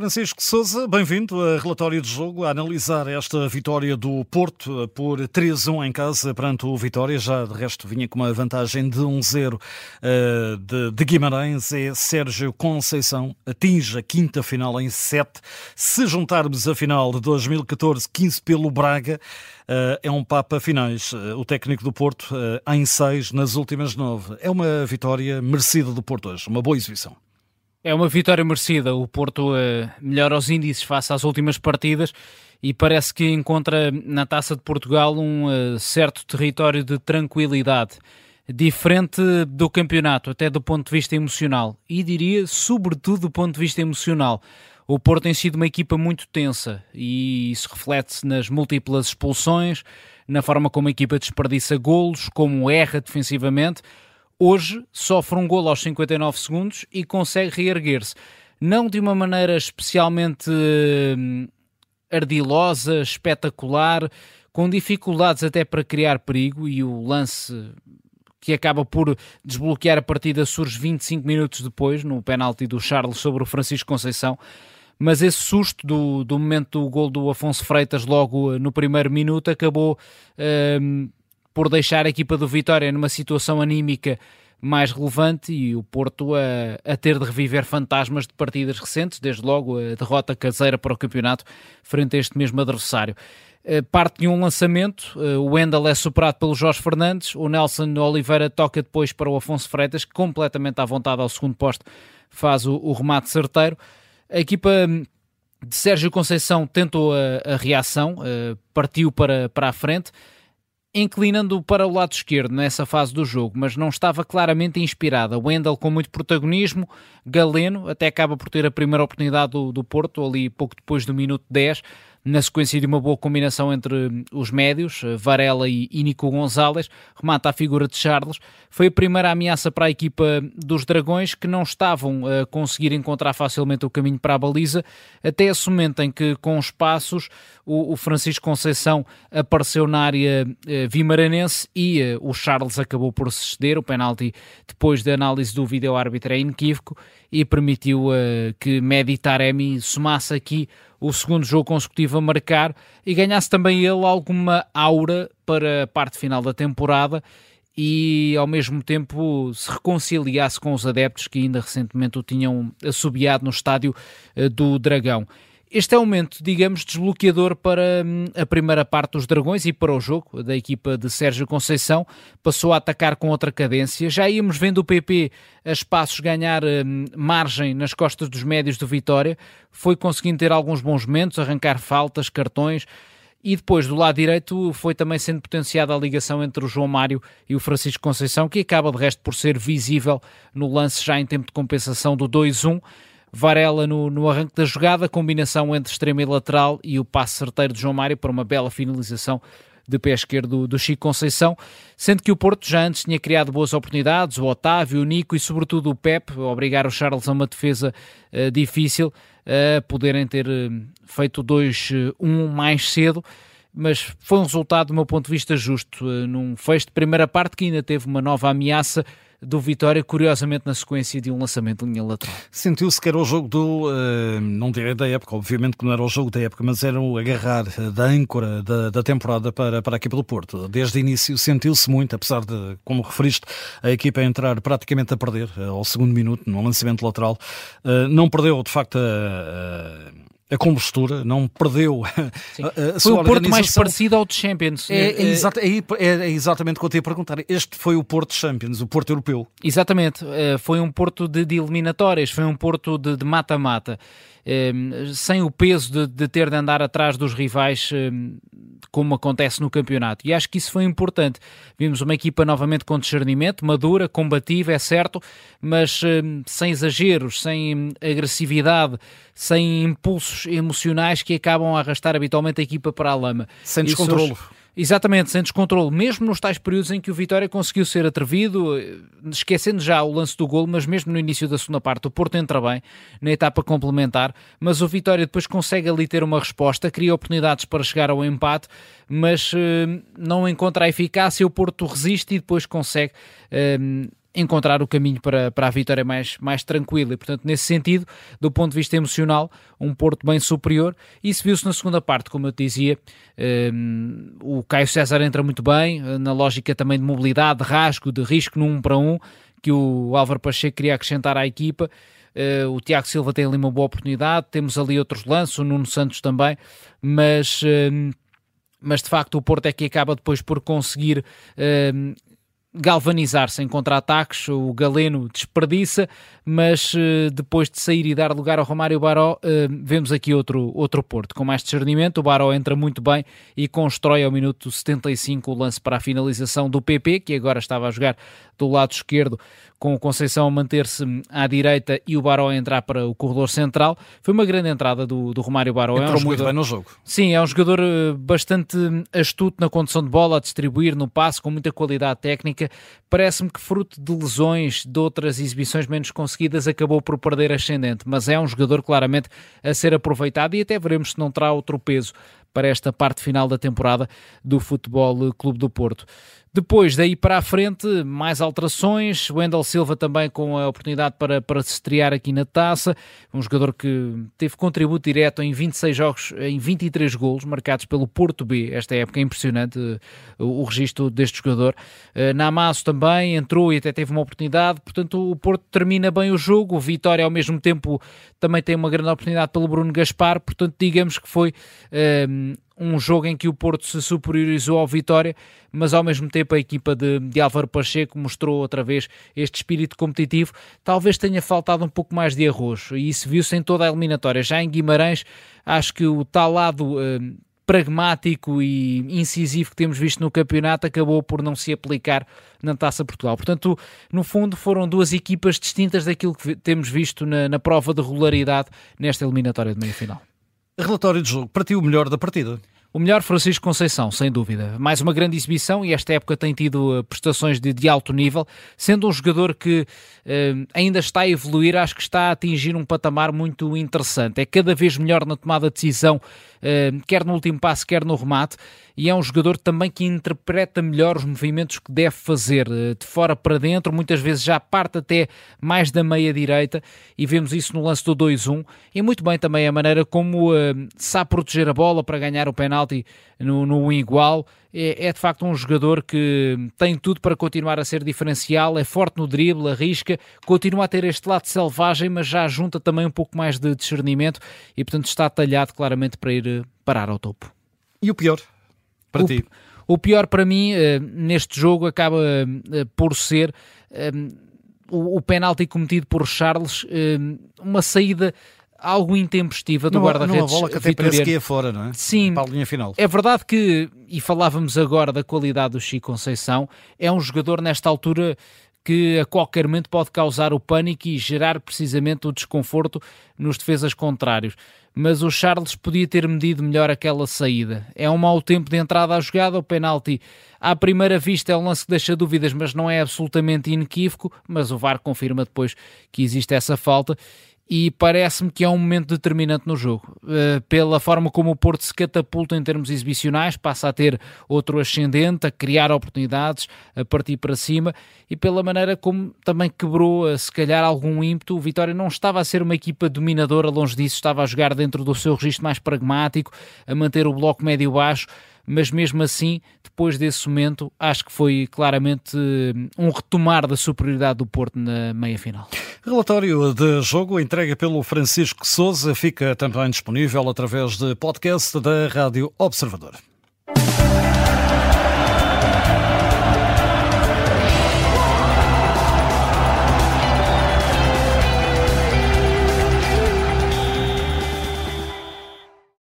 Francisco Sousa, bem-vindo a Relatório de Jogo, a analisar esta vitória do Porto por 3-1 em casa perante o Vitória. Já de resto vinha com uma vantagem de 1-0 de Guimarães. Sérgio Conceição atinge a quinta final em 7. Se juntarmos a final de 2014, 15 pelo Braga, é um papo a finais. O técnico do Porto em 6 nas últimas 9. É uma vitória merecida do Porto hoje, uma boa exibição. É uma vitória merecida. O Porto melhora os índices face às últimas partidas e parece que encontra na Taça de Portugal um certo território de tranquilidade, diferente do campeonato, até do ponto de vista emocional. E diria, sobretudo, do ponto de vista emocional. O Porto tem sido uma equipa muito tensa e isso reflete-se nas múltiplas expulsões, na forma como a equipa desperdiça golos, como erra defensivamente. Hoje sofre um golo aos 59 segundos e consegue reerguer-se. Não de uma maneira especialmente ardilosa, espetacular, com dificuldades até para criar perigo, e o lance que acaba por desbloquear a partida surge 25 minutos depois, no penalti do Charles sobre o Francisco Conceição. Mas esse susto do momento do golo do Afonso Freitas logo no primeiro minuto acabou por deixar a equipa do Vitória numa situação anímica mais relevante e o Porto a ter de reviver fantasmas de partidas recentes, desde logo a derrota caseira para o campeonato frente a este mesmo adversário. Parte de um lançamento, o Wendel é superado pelo Jorge Fernandes, o Nelson Oliveira toca depois para o Afonso Freitas, que completamente à vontade ao segundo posto faz o remate certeiro. A equipa de Sérgio Conceição tentou a reação, partiu para a frente, inclinando para o lado esquerdo nessa fase do jogo, mas não estava claramente inspirada. Wendel com muito protagonismo, Galeno até acaba por ter a primeira oportunidade do Porto, ali pouco depois do minuto 10, na sequência de uma boa combinação entre os médios, Varela e Nico Gonzalez, remata a figura de Charles. Foi a primeira ameaça para a equipa dos Dragões, que não estavam a conseguir encontrar facilmente o caminho para a baliza, até esse momento em que, com espaços, o Francisco Conceição apareceu na área vimaranense e o Charles acabou por se ceder. O penalti, depois da análise do vídeo-árbitro, é inequívoco e permitiu que Mehdi Taremi somasse aqui o segundo jogo consecutivo a marcar e ganhasse também ele alguma aura para a parte final da temporada e ao mesmo tempo se reconciliasse com os adeptos que ainda recentemente o tinham assobiado no estádio do Dragão. Este é um momento, digamos, desbloqueador para a primeira parte dos Dragões e para o jogo da equipa de Sérgio Conceição. Passou a atacar com outra cadência. Já íamos vendo o PP a espaços ganhar margem nas costas dos médios do Vitória. Foi conseguindo ter alguns bons momentos, arrancar faltas, cartões. E depois, do lado direito, foi também sendo potenciada a ligação entre o João Mário e o Francisco Conceição, que acaba de resto por ser visível no lance já em tempo de compensação do 2-1. Varela no arranque da jogada, combinação entre extremo e lateral e o passe certeiro de João Mário para uma bela finalização de pé esquerdo do Chico Conceição, sendo que o Porto já antes tinha criado boas oportunidades, o Otávio, o Nico e sobretudo o Pepe, a obrigar o Charles a uma defesa difícil, a poderem ter feito 2-1 mais cedo, mas foi um resultado, do meu ponto de vista, justo, num fecho de primeira parte que ainda teve uma nova ameaça do Vitória, curiosamente na sequência de um lançamento de linha lateral. Sentiu-se que era o jogo não direi da época, obviamente que não era o jogo da época, mas era o agarrar da âncora da temporada para a equipa do Porto. Desde o início sentiu-se muito, apesar de, como referiste, a equipa entrar praticamente a perder ao segundo minuto, no lançamento lateral. Não perdeu, de facto, a compostura, não perdeu a foi sua o Porto mais organização. parecido ao de Champions. É exatamente o que eu te ia perguntar. Este foi o Porto Champions, o Porto Europeu. Exatamente, foi um Porto de eliminatórias, foi um Porto de mata-mata, sem o peso de ter de andar atrás dos rivais, como acontece no campeonato, e acho que isso foi importante. Vimos uma equipa novamente com discernimento, madura, combativa, é certo, mas sem exageros, sem agressividade, sem impulsos emocionais que acabam a arrastar habitualmente a equipa para a lama. Sem descontrolo. Exatamente, sem descontrole, mesmo nos tais períodos em que o Vitória conseguiu ser atrevido, esquecendo já o lance do golo, mas mesmo no início da segunda parte o Porto entra bem na etapa complementar, mas o Vitória depois consegue ali ter uma resposta, cria oportunidades para chegar ao empate, mas não encontra a eficácia, o Porto resiste e depois consegue encontrar o caminho para a vitória mais tranquila. E, portanto, nesse sentido, do ponto de vista emocional, um Porto bem superior. Isso viu-se na segunda parte, como eu te dizia. O Caio César entra muito bem, na lógica também de mobilidade, de rasgo, de risco no 1 para 1, que o Álvaro Pacheco queria acrescentar à equipa. O Tiago Silva tem ali uma boa oportunidade, temos ali outros lances, o Nuno Santos também, mas de facto o Porto é que acaba depois por conseguir galvanizar-se em contra-ataques. O Galeno desperdiça, mas depois de sair e dar lugar ao Romário Baró, vemos aqui outro Porto, com mais discernimento. O Baró entra muito bem e constrói ao minuto 75 o lance para a finalização do PP, que agora estava a jogar do lado esquerdo, com o Conceição a manter-se à direita e o Baró a entrar para o corredor central. Foi uma grande entrada do Romário Baró. Entrou muito bem no jogo. Sim, é um jogador bastante astuto na condução de bola, a distribuir no passe, com muita qualidade técnica. Parece-me que, fruto de lesões, de outras exibições menos conseguidas, acabou por perder ascendente, mas é um jogador claramente a ser aproveitado e até veremos se não terá outro peso para esta parte final da temporada do Futebol Clube do Porto. Depois, daí para a frente, mais alterações. O Wendel Silva também com a oportunidade para se estrear aqui na Taça. Um jogador que teve contributo direto em 26 jogos, em 23 golos, marcados pelo Porto B. Esta época é impressionante o registro deste jogador. Namasso também entrou e até teve uma oportunidade. Portanto, o Porto termina bem o jogo. O Vitória, ao mesmo tempo, também tem uma grande oportunidade pelo Bruno Gaspar. Portanto, digamos que foi um jogo em que o Porto se superiorizou ao Vitória, mas ao mesmo tempo a equipa de Álvaro Pacheco mostrou outra vez este espírito competitivo. Talvez tenha faltado um pouco mais de arrojo, e isso viu-se em toda a eliminatória. Já em Guimarães, acho que o tal lado pragmático e incisivo que temos visto no campeonato acabou por não se aplicar na Taça Portugal. Portanto, no fundo, foram duas equipas distintas daquilo que temos visto na prova de regularidade nesta eliminatória de meia-final. Relatório de jogo, para ti o melhor da partida? O melhor, Francisco Conceição, sem dúvida. Mais uma grande exibição e esta época tem tido prestações de alto nível, sendo um jogador que ainda está a evoluir, acho que está a atingir um patamar muito interessante. É cada vez melhor na tomada de decisão, quer no último passo, quer no remate, e é um jogador também que interpreta melhor os movimentos que deve fazer, de fora para dentro, muitas vezes já parte até mais da meia-direita, e vemos isso no lance do 2-1, e muito bem também a maneira como sabe proteger a bola para ganhar o penalti no igual. É de facto um jogador que tem tudo para continuar a ser diferencial, é forte no drible, arrisca, continua a ter este lado selvagem, mas já junta também um pouco mais de discernimento e portanto está talhado claramente para ir parar ao topo. E o pior para ti? O pior para mim neste jogo acaba por ser o penalti cometido por Charles, uma saída algo intempestiva do guarda-redes. Numa bola que até parece que ia fora, não é? Sim, para a linha final. É verdade que, e falávamos agora da qualidade do Chico Conceição, é um jogador nesta altura que a qualquer momento pode causar o pânico e gerar precisamente o desconforto nos defesas contrários. Mas o Charles podia ter medido melhor aquela saída. É um mau tempo de entrada à jogada, o penalti à primeira vista é um lance que deixa dúvidas, mas não é absolutamente inequívoco, mas o VAR confirma depois que existe essa falta. E parece-me que é um momento determinante no jogo. Pela forma como o Porto se catapulta em termos exibicionais, passa a ter outro ascendente, a criar oportunidades, a partir para cima, e pela maneira como também quebrou, se calhar, algum ímpeto. O Vitória não estava a ser uma equipa dominadora, longe disso, estava a jogar dentro do seu registro mais pragmático, a manter o bloco médio-baixo, mas mesmo assim, depois desse momento, acho que foi claramente um retomar da superioridade do Porto na meia-final. Relatório de jogo entregue pelo Francisco Sousa, fica também disponível através de podcast da Rádio Observador.